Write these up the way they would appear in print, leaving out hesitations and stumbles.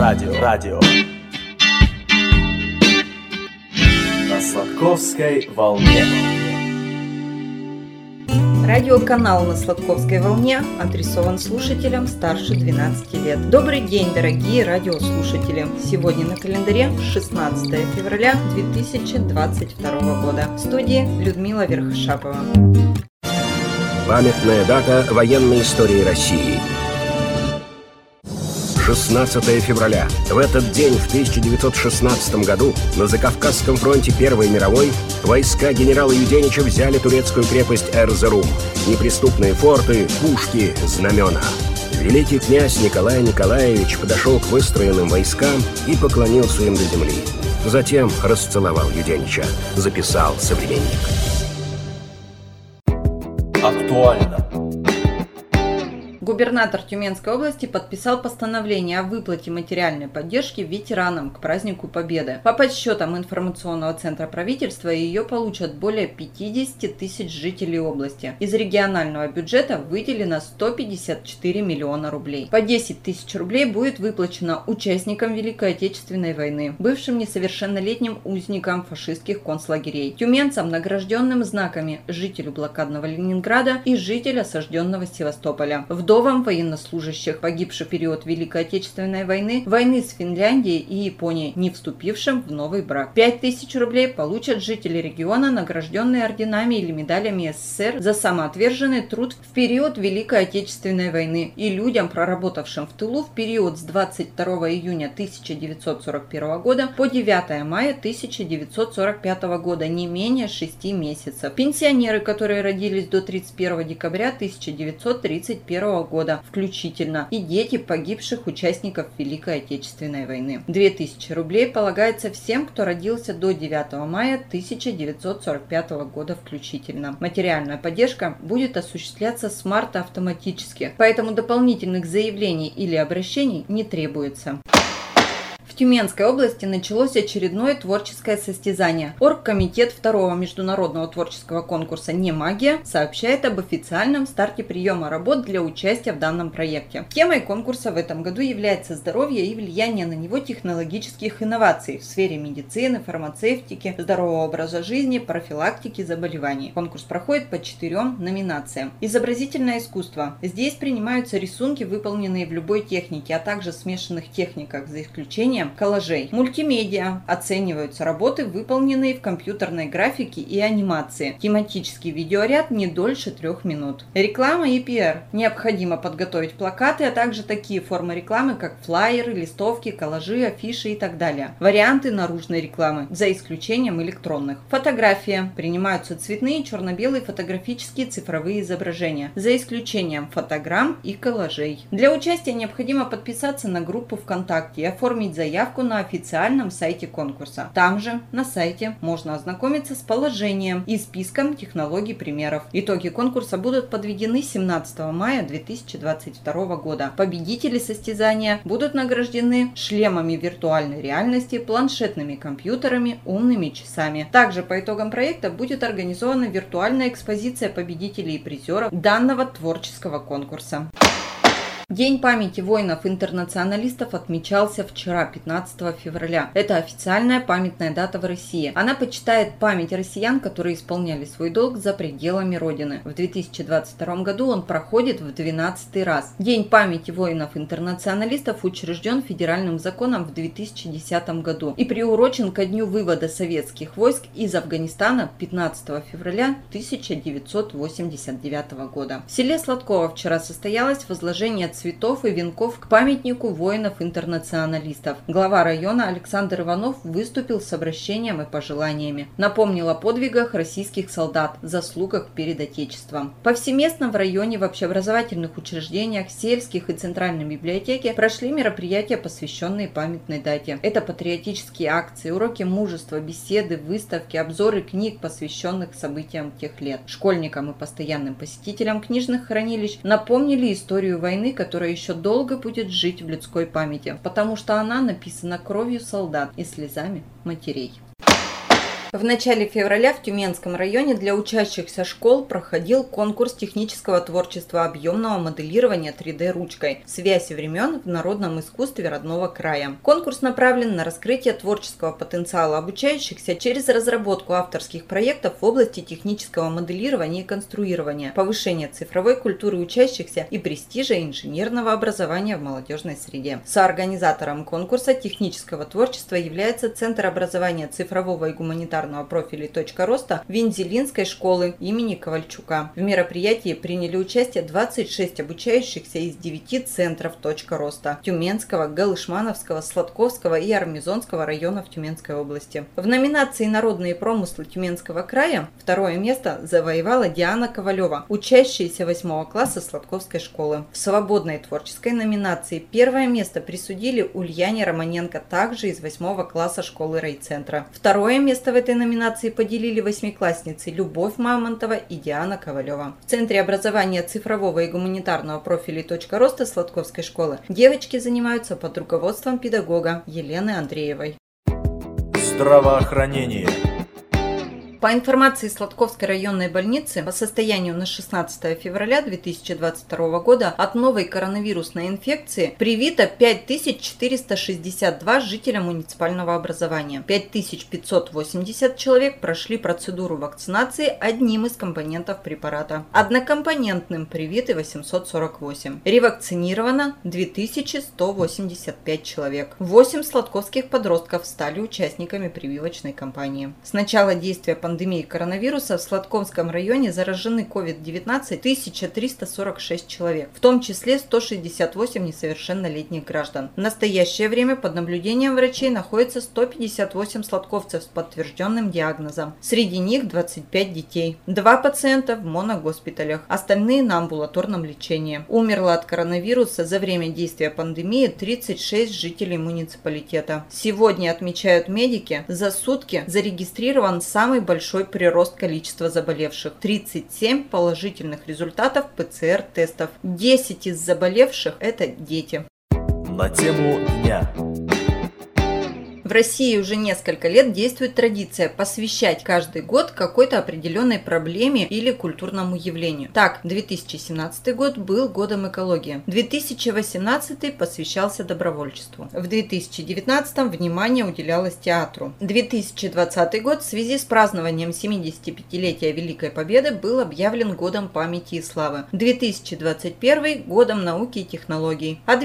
Радио. На Сладковской волне. Радиоканал на Сладковской волне адресован слушателям старше 12 лет. Добрый день, дорогие радиослушатели! Сегодня на календаре 16 февраля 2022 года. В студии Людмила Верхошапова. Памятная дата военной истории России. 16 февраля. В этот день, в 1916 году, на Закавказском фронте Первой мировой войска генерала Юденича взяли турецкую крепость Эрзерум. Неприступные форты, пушки, знамена. Великий князь Николай Николаевич подошел к выстроенным войскам и поклонился им до земли. Затем расцеловал Юденича, записал современник. Актуально. Губернатор Тюменской области подписал постановление о выплате материальной поддержки ветеранам к празднику Победы. По подсчетам информационного центра правительства, ее получат более 50 тысяч жителей области. Из регионального бюджета выделено 154 миллиона рублей. По 10 тысяч рублей будет выплачено участникам Великой Отечественной войны, бывшим несовершеннолетним узникам фашистских концлагерей, тюменцам, награжденным знаками, жителю блокадного Ленинграда и жителю осажденного Севастополя, вдовам военнослужащих, погибших в период Великой Отечественной войны, войны с Финляндией и Японией, не вступившим в новый брак. 5 тысяч рублей получат жители региона, награжденные орденами или медалями СССР за самоотверженный труд в период Великой Отечественной войны, и людям, проработавшим в тылу в период с 22 июня 1941 года по 9 мая 1945 года не менее 6 месяцев. Пенсионеры, которые родились до 31 декабря 1931 года включительно, и дети погибших участников Великой Отечественной войны. 2000 рублей полагается всем, кто родился до 9 мая 1945 года включительно. Материальная поддержка будет осуществляться с марта автоматически, поэтому дополнительных заявлений или обращений не требуется. В Тюменской области началось очередное творческое состязание. Оргкомитет второго международного творческого конкурса «Не магия» сообщает об официальном старте приема работ для участия в данном проекте. Темой конкурса в этом году является здоровье и влияние на него технологических инноваций в сфере медицины, фармацевтики, здорового образа жизни, профилактики заболеваний. Конкурс проходит по 4 номинациям. Изобразительное искусство. Здесь принимаются рисунки, выполненные в любой технике, а также смешанных техниках, за исключением коллажей. Мультимедиа. Оцениваются работы, выполненные в компьютерной графике и анимации. Тематический видеоряд не дольше 3 минут. Реклама и пиар. Необходимо подготовить плакаты, а также такие формы рекламы, как флаеры, листовки, коллажи, афиши и так далее. Варианты наружной рекламы, за исключением электронных. Фотография. Принимаются цветные, черно-белые фотографические цифровые изображения, за исключением фотограмм и коллажей. Для участия необходимо подписаться на группу ВКонтакте и оформить заявку на официальном сайте конкурса. Там же, на сайте, можно ознакомиться с положением и списком технологий примеров. Итоги конкурса будут подведены 17 мая 2022 года. Победители состязания будут награждены шлемами виртуальной реальности, планшетными компьютерами, умными часами. Также по итогам проекта будет организована виртуальная экспозиция победителей и призеров данного творческого конкурса. День памяти воинов-интернационалистов отмечался вчера, 15 февраля. Это официальная памятная дата в России. Она почитает память россиян, которые исполняли свой долг за пределами Родины. В 2022 году он проходит в 12-й раз. День памяти воинов-интернационалистов учрежден федеральным законом в 2010 году и приурочен ко дню вывода советских войск из Афганистана 15 февраля 1989 года. В селе Сладково вчера состоялось возложение цветов и венков к памятнику воинов-интернационалистов. Глава района Александр Иванов выступил с обращением и пожеланиями. Напомнил о подвигах российских солдат, заслугах перед Отечеством. Повсеместно в районе, в общеобразовательных учреждениях, сельских и центральной библиотеке прошли мероприятия, посвященные памятной дате. Это патриотические акции, уроки мужества, беседы, выставки, обзоры книг, посвященных событиям тех лет. Школьникам и постоянным посетителям книжных хранилищ напомнили историю войны, которая еще долго будет жить в людской памяти, потому что она написана кровью солдат и слезами матерей. В начале февраля в Тюменском районе для учащихся школ проходил конкурс технического творчества объемного моделирования 3D ручкой «Связь времен в народном искусстве родного края». Конкурс направлен на раскрытие творческого потенциала обучающихся через разработку авторских проектов в области технического моделирования и конструирования, повышение цифровой культуры учащихся и престижа инженерного образования в молодежной среде. Соорганизатором конкурса технического творчества является Центр образования цифрового и гуманитарного профиля «Точка роста» Вензелинской школы имени Ковальчука. В мероприятии приняли участие 26 обучающихся из 9 центров «Точка роста» Тюменского, Галышмановского, Сладковского и Армизонского районов Тюменской области. В номинации «Народные промыслы Тюменского края» второе место завоевала Диана Ковалева, учащаяся 8 класса Сладковской школы. В свободной творческой номинации первое место присудили Ульяне Романенко, также из 8 класса школы райцентра. Второе место в этой номинации поделили восьмиклассницы Любовь Мамонтова и Диана Ковалева. В Центре образования цифрового и гуманитарного профиля «Точка роста» Сладковской школы девочки занимаются под руководством педагога Елены Андреевой. Здравоохранение. По информации Сладковской районной больницы, по состоянию на 16 февраля 2022 года от новой коронавирусной инфекции привито 5462 жителя муниципального образования. 5580 человек прошли процедуру вакцинации одним из компонентов препарата. Однокомпонентным привиты 848. Ревакцинировано 2185 человек. 8 сладковских подростков стали участниками прививочной кампании. С начала действия пандемии коронавируса в Сладковском районе заражены COVID-19 1346 человек, в том числе 168 несовершеннолетних граждан. В настоящее время под наблюдением врачей находится 158 сладковцев с подтвержденным диагнозом. Среди них 25 детей. 2 пациента в моногоспиталях, остальные на амбулаторном лечении. Умерло от коронавируса за время действия пандемии 36 жителей муниципалитета. Сегодня, отмечают медики, за сутки зарегистрирован самый большой прирост количества заболевших. 37 положительных результатов ПЦР-тестов. 10 из заболевших – это дети. На тему дня. В России уже несколько лет действует традиция посвящать каждый год какой-то определенной проблеме или культурному явлению. Так, 2017 год был годом экологии, 2018 посвящался добровольчеству, в 2019 внимание уделялось театру. 2020 год в связи с празднованием 75-летия Великой Победы был объявлен годом памяти и славы, 2021 годом науки и технологий, а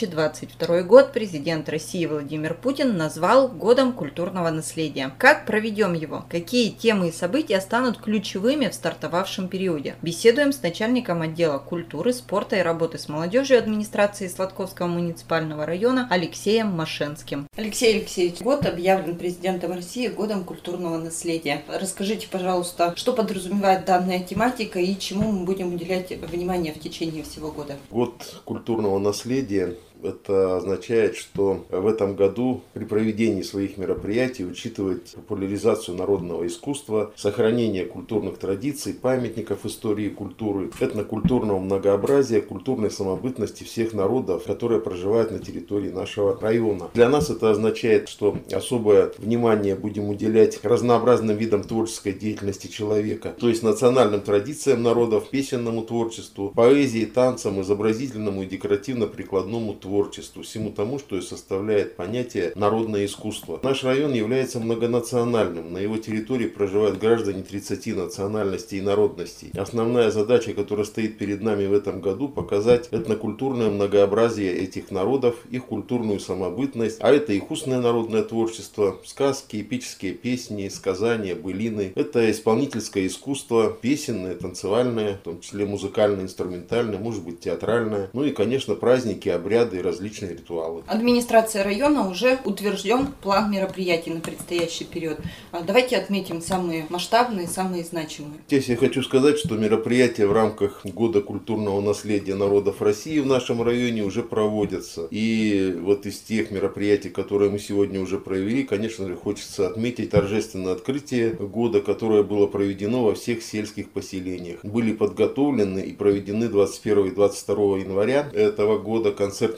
2022 год президент России Владимир Путин назвал годом культурного наследия. Как проведем его? Какие темы и события станут ключевыми в стартовавшем периоде? Беседуем с начальником отдела культуры, спорта и работы с молодежью администрации Сладковского муниципального района Алексеем Машенским. Алексей Алексеевич, год объявлен президентом России годом культурного наследия. Расскажите, пожалуйста, что подразумевает данная тематика и чему мы будем уделять внимание в течение всего года? Год культурного наследия. Это означает, что в этом году при проведении своих мероприятий учитывать популяризацию народного искусства, сохранение культурных традиций, памятников истории и культуры, этнокультурного многообразия, культурной самобытности всех народов, которые проживают на территории нашего района. Для нас это означает, что особое внимание будем уделять разнообразным видам творческой деятельности человека, то есть национальным традициям народов, песенному творчеству, поэзии, танцам, изобразительному и декоративно-прикладному творчеству, всему тому, что и составляет понятие народное искусство. Наш район является многонациональным. На его территории проживают граждане 30 национальностей и народностей. Основная задача, которая стоит перед нами в этом году, показать этнокультурное многообразие этих народов, их культурную самобытность, а это их устное народное творчество, сказки, эпические песни, сказания, былины. Это исполнительское искусство, песенное, танцевальное, в том числе музыкальное, инструментальное, может быть театральное. Ну и, конечно, праздники, обряды и различные ритуалы. Администрация района уже утвержден план мероприятий на предстоящий период. Давайте отметим самые масштабные, самые значимые. Здесь я хочу сказать, что мероприятия в рамках Года культурного наследия народов России в нашем районе уже проводятся. И вот из тех мероприятий, которые мы сегодня уже провели, конечно же, хочется отметить торжественное открытие года, которое было проведено во всех сельских поселениях. Были подготовлены и проведены 21 и 22 января этого года концертные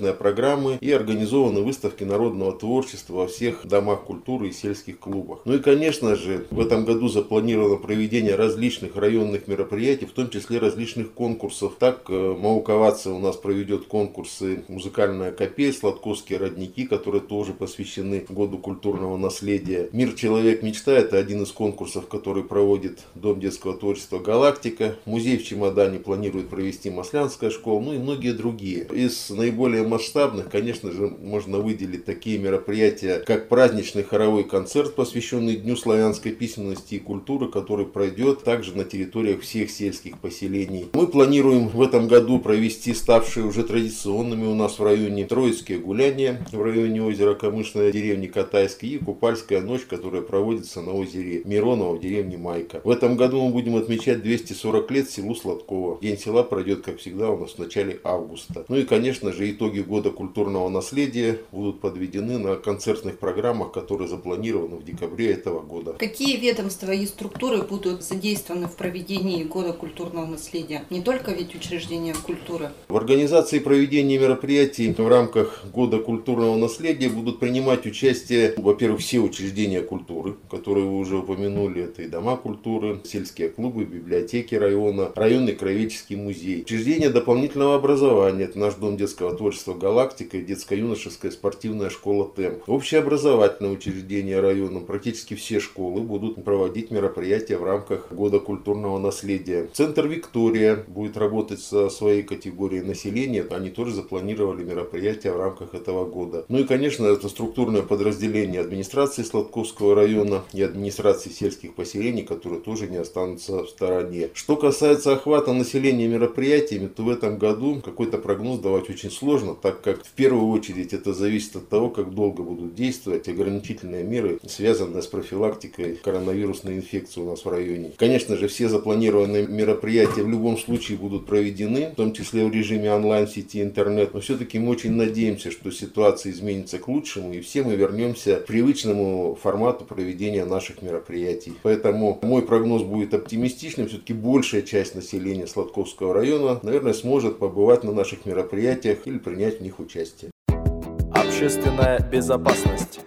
разнообразные программы и организованы выставки народного творчества во всех домах культуры и сельских клубах. Ну и, конечно же, в этом году запланировано проведение различных районных мероприятий, в том числе различных конкурсов. Так, Мауковаца у нас проведет конкурсы «Музыкальная копель», «Сладковские родники», которые тоже посвящены году культурного наследия. «Мир, человек, мечта» — это один из конкурсов, который проводит Дом детского творчества «Галактика». Музей в Чемодане планирует провести Маслянская школа, ну и многие другие. Из наиболее масштабных, конечно же, можно выделить такие мероприятия, как праздничный хоровой концерт, посвященный Дню славянской письменности и культуры, который пройдет также на территориях всех сельских поселений. Мы планируем в этом году провести ставшие уже традиционными у нас в районе Троицкие гуляния в районе озера Камышная, деревни Катайской, и Купальская ночь, которая проводится на озере Мироново в деревне Майка. В этом году мы будем отмечать 240 лет селу Сладково. День села пройдет, как всегда, у нас в начале августа. Ну и, конечно же, итоги года культурного наследия будут подведены на концертных программах, которые запланированы в декабре этого года. Какие ведомства и структуры будут задействованы в проведении года культурного наследия? Не только ведь учреждения культуры. В организации и проведении мероприятий в рамках года культурного наследия будут принимать участие, во-первых, все учреждения культуры, которые вы уже упомянули. Это и дома культуры, сельские клубы, библиотеки района, районный краеведческий музей. Учреждения дополнительного образования. Это наш Дом детского творчества «Галактика» и детско-юношеская спортивная школа «Темп». Общеобразовательные учреждения района. Практически все школы будут проводить мероприятия в рамках года культурного наследия. Центр «Виктория» будет работать со своей категорией населения. Они тоже запланировали мероприятия в рамках этого года. Ну и, конечно, это структурное подразделение администрации Сладковского района и администрации сельских поселений, которые тоже не останутся в стороне. Что касается охвата населения мероприятиями, то в этом году какой-то прогноз давать очень сложно, так как в первую очередь это зависит от того, как долго будут действовать ограничительные меры, связанные с профилактикой коронавирусной инфекции у нас в районе. Конечно же, все запланированные мероприятия в любом случае будут проведены, в том числе в режиме онлайн в сети интернет, но все-таки мы очень надеемся, что ситуация изменится к лучшему и все мы вернемся к привычному формату проведения наших мероприятий. Поэтому мой прогноз будет оптимистичным. Все-таки большая часть населения Сладковского района, наверное, сможет побывать на наших мероприятиях или принять в них участие. Общественная безопасность.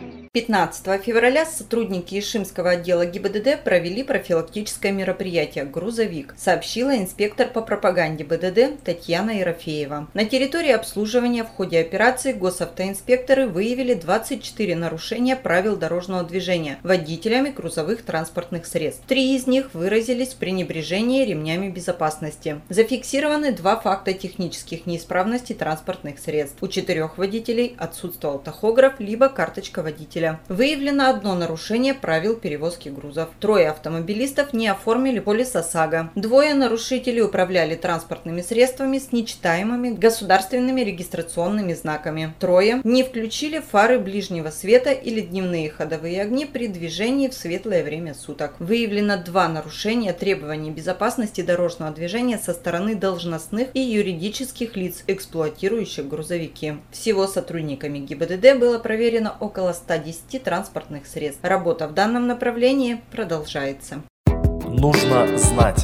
15 февраля сотрудники Ишимского отдела ГИБДД провели профилактическое мероприятие «Грузовик», сообщила инспектор по пропаганде БДД Татьяна Ерофеева. На территории обслуживания в ходе операции госавтоинспекторы выявили 24 нарушения правил дорожного движения водителями грузовых транспортных средств. 3 из них выразились в пренебрежении ремнями безопасности. Зафиксированы 2 факта технических неисправностей транспортных средств. У 4 водителей отсутствовал тахограф либо карточка водителя. Выявлено 1 нарушение правил перевозки грузов. 3 автомобилистов не оформили полис ОСАГО. 2 нарушителей управляли транспортными средствами с нечитаемыми государственными регистрационными знаками. 3 не включили фары ближнего света или дневные ходовые огни при движении в светлое время суток. Выявлено 2 нарушения требований безопасности дорожного движения со стороны должностных и юридических лиц, эксплуатирующих грузовики. Всего сотрудниками ГИБДД было проверено около 110 транспортных средств. Работа в данном направлении продолжается. Нужно знать.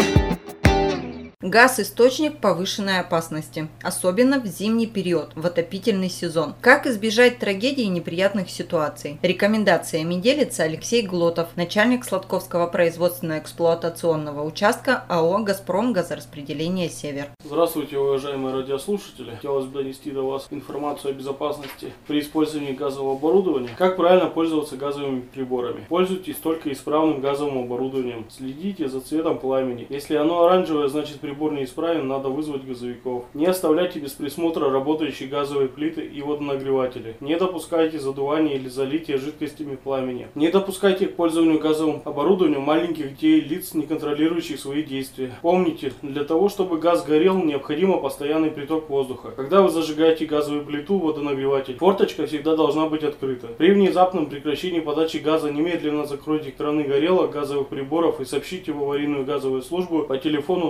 Газ – источник повышенной опасности, особенно в зимний период, в отопительный сезон. Как избежать трагедий и неприятных ситуаций? Рекомендациями делится Алексей Глотов, начальник Сладковского производственно-эксплуатационного участка АО «Газпром газораспределение Север». Здравствуйте, уважаемые радиослушатели. Хотелось бы донести до вас информацию о безопасности при использовании газового оборудования. Как правильно пользоваться газовыми приборами? Пользуйтесь только исправным газовым оборудованием. Следите за цветом пламени. Если оно оранжевое, значит прибор неисправен, надо вызвать газовиков. Не оставляйте без присмотра работающие газовые плиты и водонагреватели. Не допускайте задувания или залития жидкостями пламени. Не допускайте к пользованию газовым оборудованием маленьких детей, лиц, не контролирующих свои действия. Помните, для того, чтобы газ горел, необходимо постоянный приток воздуха. Когда вы зажигаете газовую плиту, водонагреватель, форточка всегда должна быть открыта. При внезапном прекращении подачи газа немедленно закройте краны горелок газовых приборов и сообщите в аварийную газовую службу по телефону 04.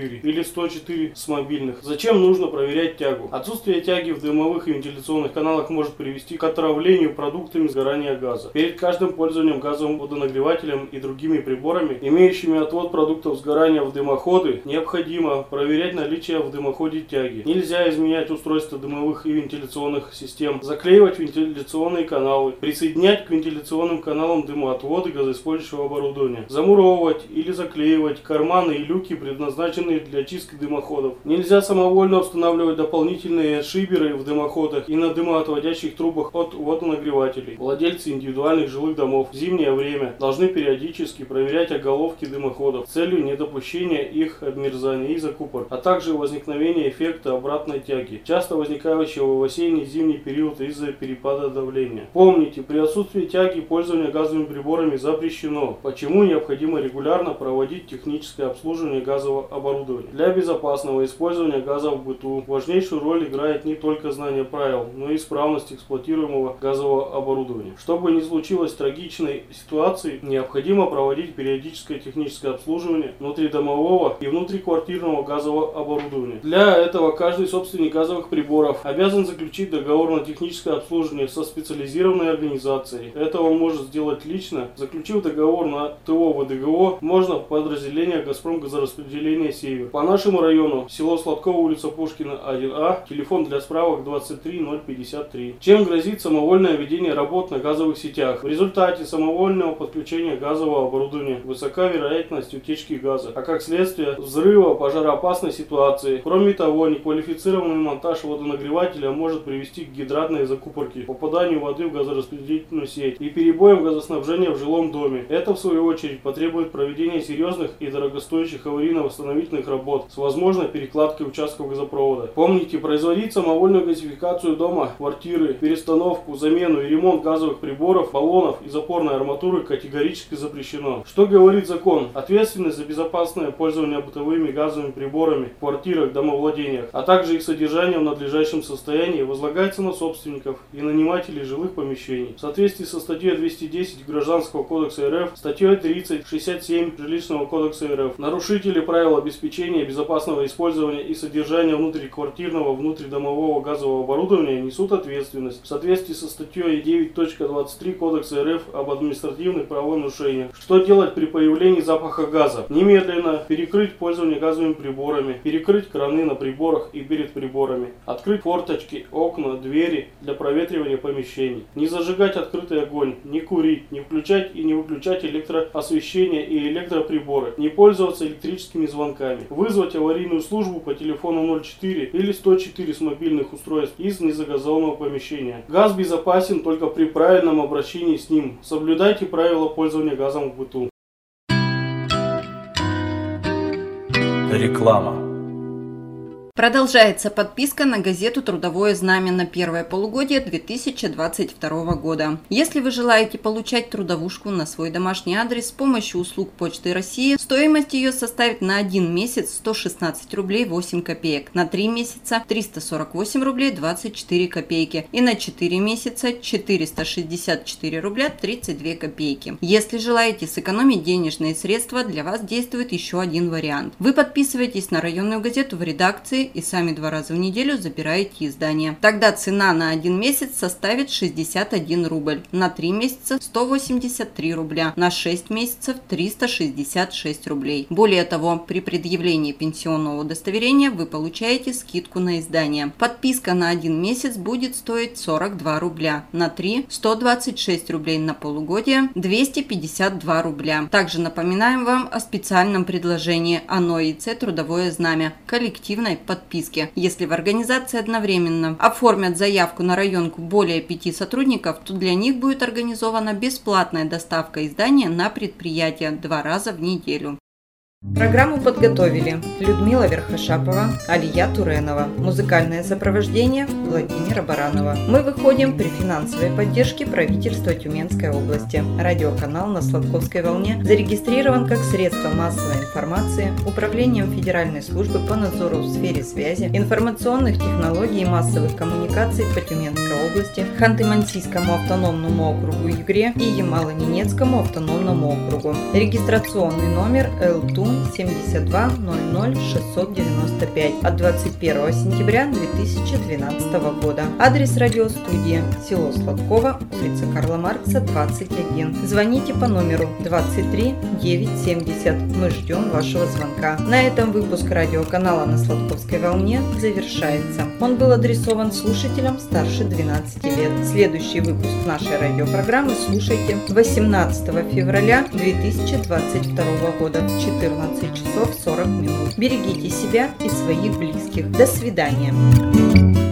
104 или 104 с мобильных. Зачем нужно проверять тягу? Отсутствие тяги в дымовых и вентиляционных каналах может привести к отравлению продуктами сгорания газа. Перед каждым пользованием газовым водонагревателем и другими приборами, имеющими отвод продуктов сгорания в дымоходы, необходимо проверять наличие в дымоходе тяги. Нельзя изменять устройство дымовых и вентиляционных систем, заклеивать вентиляционные каналы, присоединять к вентиляционным каналам дымоотводы газоиспользующего оборудования, замуровывать или заклеивать карманы и люки, предназначенные для чистки дымоходов. Нельзя самовольно устанавливать дополнительные шиберы в дымоходах и на дымоотводящих трубах от водонагревателей. Владельцы индивидуальных жилых домов в зимнее время должны периодически проверять оголовки дымоходов с целью недопущения их обмерзания и закупорок, а также возникновения эффекта обратной тяги, часто возникающего в осенне-зимний период из-за перепада давления. Помните, при отсутствии тяги пользование газовыми приборами запрещено. Почему необходимо регулярно проводить техническое обслуживание газового оборудования? Для безопасного использования газа в быту важнейшую роль играет не только знание правил, но и исправность эксплуатируемого газового оборудования. Чтобы не случилось трагичной ситуации, необходимо проводить периодическое техническое обслуживание внутридомового и внутриквартирного газового оборудования. Для этого каждый собственник газовых приборов обязан заключить договор на техническое обслуживание со специализированной организацией. Это он может сделать лично. Заключив договор на ТО ВДГО, можно в подразделение «Газпром газораспределения Север». По нашему району село Сладково, улица Пушкина, 1А, телефон для справок 23053. Чем грозит самовольное ведение работ на газовых сетях? В результате самовольного подключения газового оборудования высока вероятность утечки газа, а как следствие взрыва, пожароопасной ситуации. Кроме того, неквалифицированный монтаж водонагревателя может привести к гидратной закупорке, попаданию воды в газораспределительную сеть и перебоям газоснабжения в жилом доме. Это в свою очередь потребует проведения серьезных и дорогостоящих аварийно-восстановительных работ с возможной перекладкой участков газопровода. Помните, производить самовольную газификацию дома, квартиры, перестановку, замену и ремонт газовых приборов, баллонов и запорной арматуры категорически запрещено. Что говорит закон? Ответственность за безопасное пользование бытовыми газовыми приборами в квартирах, домовладениях, а также их содержание в надлежащем состоянии возлагается на собственников и нанимателей жилых помещений. В соответствии со статьей 210 Гражданского кодекса РФ, статьей 30-67 Жилищного кодекса РФ, нарушители правил обеспечения безопасного использования и содержания внутриквартирного, внутридомового газового оборудования несут ответственность в соответствии со статьей 9.23 Кодекса РФ об административных правонарушениях. Что делать при появлении запаха газа? Немедленно перекрыть пользование газовыми приборами, перекрыть краны на приборах и перед приборами, открыть форточки, окна, двери для проветривания помещений, не зажигать открытый огонь, не курить, не включать и не выключать электроосвещение и электроприборы, не пользоваться электрическими звонками, вызвать аварийную службу по телефону 04 или 104 с мобильных устройств из незагазованного помещения. Газ безопасен только при правильном обращении с ним. Соблюдайте правила пользования газом в быту. Реклама. Продолжается подписка на газету «Трудовое знамя» на первое полугодие 2022 года. Если вы желаете получать трудовушку на свой домашний адрес с помощью услуг Почты России, стоимость ее составит на 1 месяц 116 рублей 8 копеек, на 3 месяца 348 рублей 24 копейки и на 4 месяца 464 рубля 32 копейки. Если желаете сэкономить денежные средства, для вас действует еще один вариант. Вы подписываетесь на районную газету в редакции и сами 2 раза в неделю забираете издание. Тогда цена на 1 месяц составит 61 рубль, на 3 месяца 183 рубля, на 6 месяцев 366 рублей. Более того, при предъявлении пенсионного удостоверения вы получаете скидку на издание. Подписка на 1 месяц будет стоить 42 рубля, на 3 – 126 рублей, на полугодие – 252 рубля. Также напоминаем вам о специальном предложении ОНО ИЦ «Трудовое знамя» коллективной подписки. Если в организации одновременно оформят заявку на районку более 5 сотрудников, то для них будет организована бесплатная доставка издания на предприятие 2 раза в неделю. Программу подготовили Людмила Верхошапова, Алия Туренова. Музыкальное сопровождение Владимира Баранова. Мы выходим при финансовой поддержке правительства Тюменской области. Радиоканал на Сладковской волне зарегистрирован как средство массовой информации Управлением Федеральной службы по надзору в сфере связи, информационных технологий и массовых коммуникаций по Тюменской области, Ханты-Мансийскому автономному округу Югре и Ямало-Ненецкому автономному округу. Регистрационный номер ЛТУ 72 00 695 от 21 сентября 2012 года. Адрес радиостудии: село Сладково, улица Карла Маркса, 21. Звоните по номеру 23 970. Мы ждем вашего звонка. На этом выпуск радиоканала «На Сладковской волне» завершается. Он был адресован слушателям старше 12 лет. Следующий выпуск нашей радиопрограммы слушайте 18 февраля 2022 года в 14 часов 40 минут. Берегите себя и своих близких. До свидания.